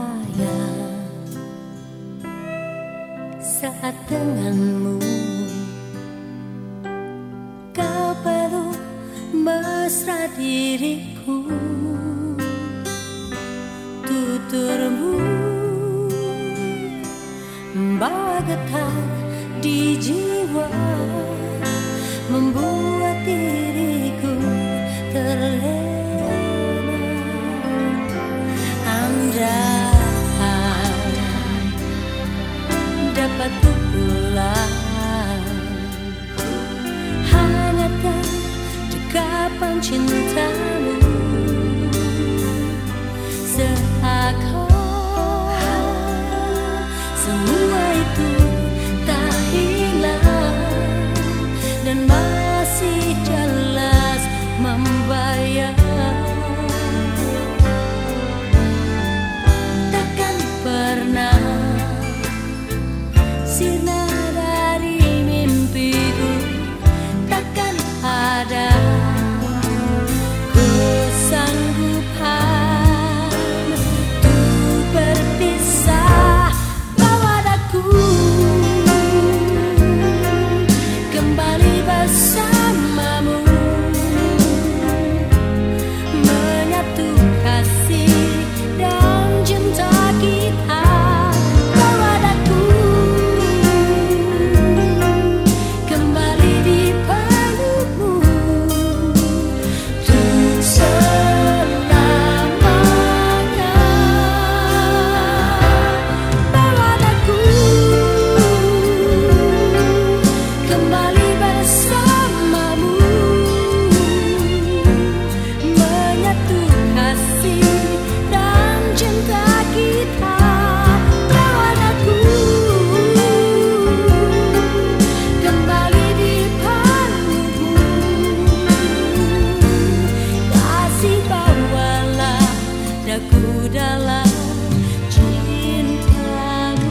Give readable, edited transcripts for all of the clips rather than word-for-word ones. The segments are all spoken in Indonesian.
sayang saat denganmu kau peluk mesra diriku, tuturmu membawa getar di jiwa, membuat diriku terlena. Andai dapat pulang, hangatkan dekapan cintamu, seakan semua itu tak hilang dan masih jelas membayang. Takkan pernah sirna dari mimpiku, takkan ada kesanggupan untuk berpisah. Bawa daku kembali bersamamu, menyatu kasih dan cinta kita. Bawa daku kembali di pelukmu untuk selamanya. Bawa daku kembali bersamamu, menyatu kasih dan cinta kita. Bawa daku kembali di pelukmu, kasih bawalah daku dalam cintamu.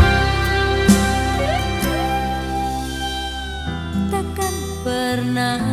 Takkan pernah